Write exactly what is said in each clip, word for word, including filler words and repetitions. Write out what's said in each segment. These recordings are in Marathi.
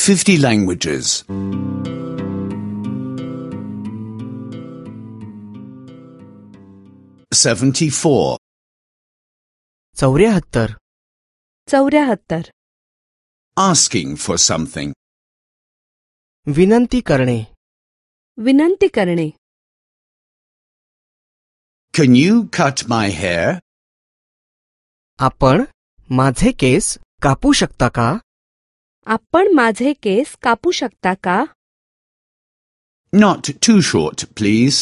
fifty languages. seventy-four. चौऱ्याहत्तर. चौऱ्याहत्तर. Asking for something. विनंती करणे. विनंती करणे. Can you cut my hair? आपण माझे केस कापू शकता का? आपण माझे केस कापू शकता का? Not too short, please.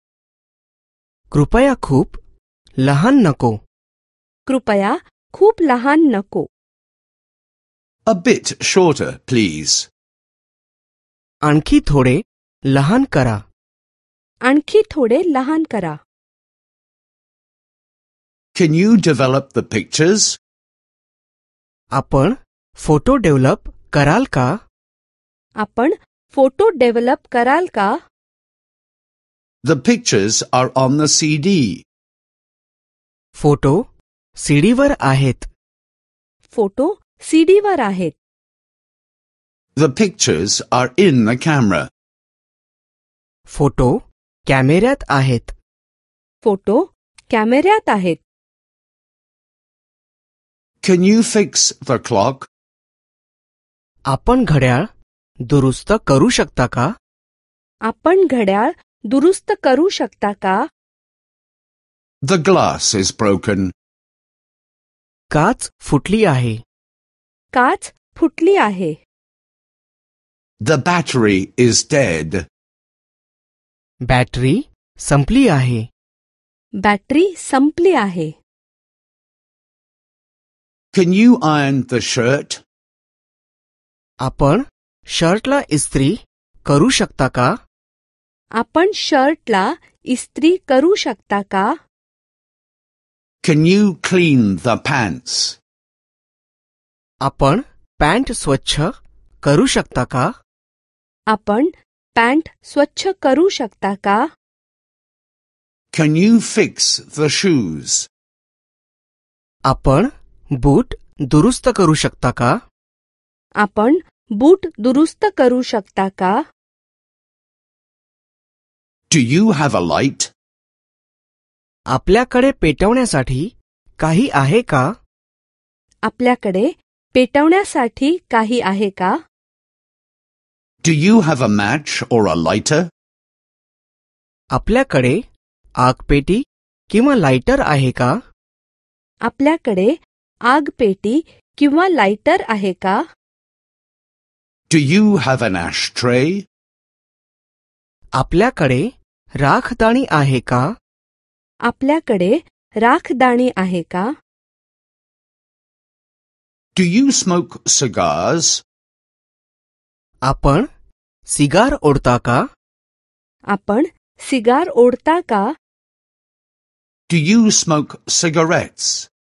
कृपया खूप लहान नको. कृपया खूप लहान नको. A bit shorter, please. आणखी थोडे लहान करा. आणखी थोडे लहान करा. Can you develop the pictures? आपण फोटो डेव्हलप कराल का? आपण फोटो डेव्हलप कराल का? The pictures are on the C D. फोटो सीडीवर आहेत. फोटो सीडीवर आहेत. The pictures are in the camera. फोटो कॅमेऱ्यात आहेत. फोटो कॅमेऱ्यात आहेत. Can you fix the clock? आपण घड्याळ दुरुस्त करू शकता का? आपण घड्याळ दुरुस्त करू शकता का? The glass is broken. काच फुटली आहे. काच फुटली आहे. The battery is dead. Battery संपली आहे. बॅटरी संपली आहे. Can you iron the shirt? आपण शर्टला इस्त्री करू शकता का? आपण शर्टला इस्त्री करू शकता का? Can you clean the pants? आपण पॅन्ट स्वच्छ करू शकता का? आपण पॅन्ट स्वच्छ करू शकता का? Can you fix the shoes? आपण बूट दुरुस्त करू शकता का? आपण बूट दुरुस्त करू शकता का? Do you have a light? आपल्याकडे पेटवण्यासाठी काही आहे का? आपल्याकडे पेटवण्यासाठी काही आहे का? Do you have a match or a lighter? आपल्याकडे आगपेटी किंवा लाइटर आहे का? आपल्याकडे आगपेटी किंवा लाइटर आहे का? Do you have an ashtray? आपल्याकडे राखदाणी आहे का? आपल्याकडे राखदाणी आहे का? Do you smoke cigars? आपण सिगार ओढता का? आपण सिगार ओढता का? Do you smoke cigarettes?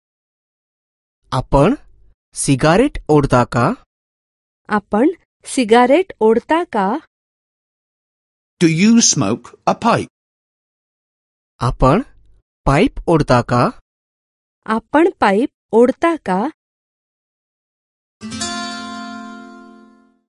आपण सिगारेट ओढता का? आपण सिगारेट ओढता का? Do you smoke a pipe? आपण पाईप ओढता का? आपण पाईप ओढता का?